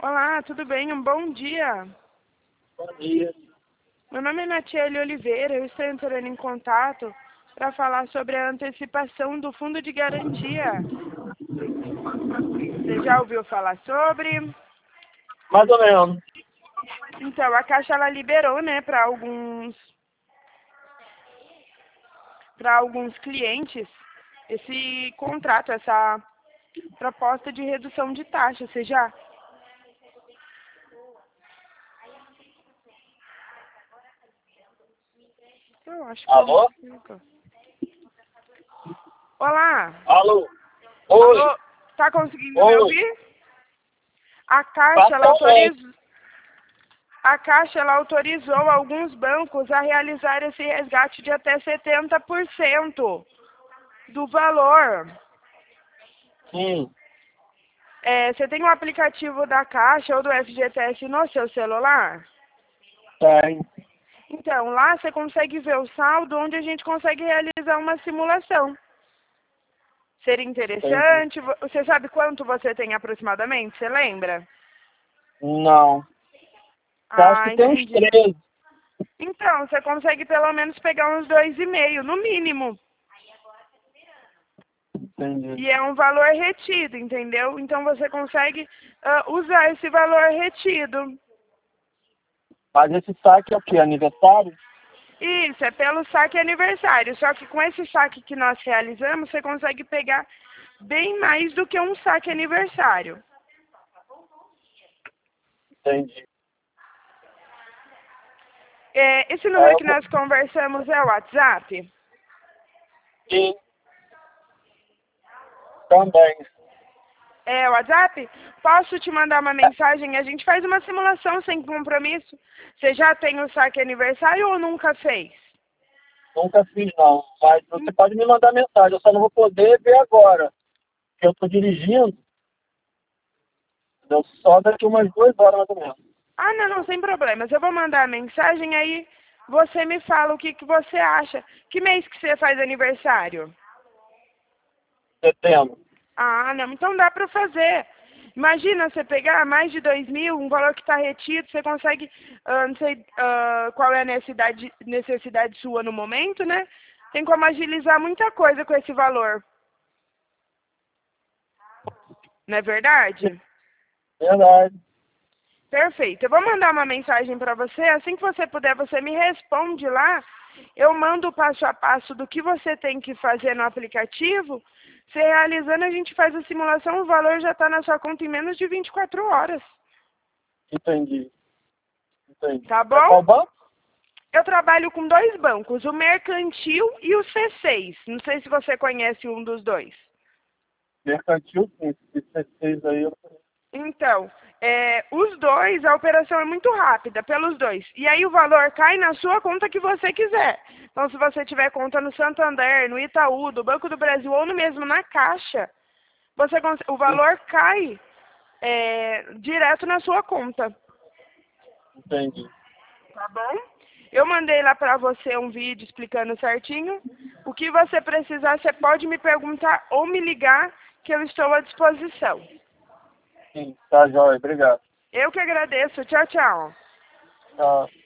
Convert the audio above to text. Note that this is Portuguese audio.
Olá, tudo bem? Um bom dia. Bom dia. Meu nome é Natiele Oliveira, eu estou entrando em contato para falar sobre a antecipação do fundo de garantia. Você já ouviu falar sobre? Mais ou menos. Então, a Caixa ela liberou, né, para alguns clientes esse contrato, essa proposta de redução de taxa. Você já? Eu acho que Alô? eu... Olá. Alô? Oi. Alô? Tá conseguindo me Oi. ouvir? A Caixa, ela Parcialmente. autorizou. A Caixa ela autorizou alguns bancos a realizar esse resgate de até 70% do valor. Sim. Você tem um aplicativo da Caixa ou do FGTS no seu celular? Tem. Então, lá você consegue ver o saldo onde a gente consegue realizar uma simulação. Seria Entendi. interessante? Você sabe quanto você tem aproximadamente? Você lembra? Não. Eu acho Ah, que tem uns entendi. 13. Então, você consegue pelo menos pegar uns 2,5, no mínimo. Entendi. E é um valor retido, entendeu? Então você consegue usar esse valor retido. Mas esse saque é o quê? Aniversário? Isso, é pelo saque aniversário. Só que com esse saque que nós realizamos, você consegue pegar bem mais do que um saque aniversário. Entendi. Esse Aí número eu que vou... nós conversamos é o WhatsApp? Sim. Também. É o WhatsApp? Posso te mandar uma mensagem? A gente faz uma simulação sem compromisso. Você já tem o saque aniversário ou nunca fez? Nunca fiz, não. Mas você pode me mandar mensagem. Eu só não vou poder ver agora. Porque eu estou dirigindo. Entendeu? Só daqui umas 2 horas, mais ou menos. Ah, não, sem problemas. Eu vou mandar a mensagem aí, você me fala o que, que você acha. Que mês que você faz aniversário? Setembro. Ah, não, então dá para fazer. Imagina você pegar mais de 2.000, um valor que está retido, você consegue, não sei qual é a necessidade sua no momento, né? Tem como agilizar muita coisa com esse valor. Não é verdade? Verdade. Perfeito. Eu vou mandar uma mensagem para você. Assim que você puder, você me responde lá. Eu mando o passo a passo do que você tem que fazer no aplicativo. Você realizando, a gente faz a simulação. O valor já está na sua conta em menos de 24 horas. Entendi. Entendi. Tá É bom? qual banco? Eu trabalho com 2 bancos, o Mercantil e o C6. Não sei se você conhece um dos dois. Mercantil, sim. Esse 16 aí eu... Então, os dois, a operação é muito rápida, pelos dois. E aí o valor cai na sua conta que você quiser. Então, se você tiver conta no Santander, no Itaú, do Banco do Brasil ou no mesmo na Caixa, o valor cai direto na sua conta. Entendi. Tá bom? Eu mandei lá para você um vídeo explicando certinho. O que você precisar, você pode me perguntar ou me ligar, que eu estou à disposição. Sim, tá jóia. Obrigado. Eu que agradeço. Tchau, tchau. Tchau.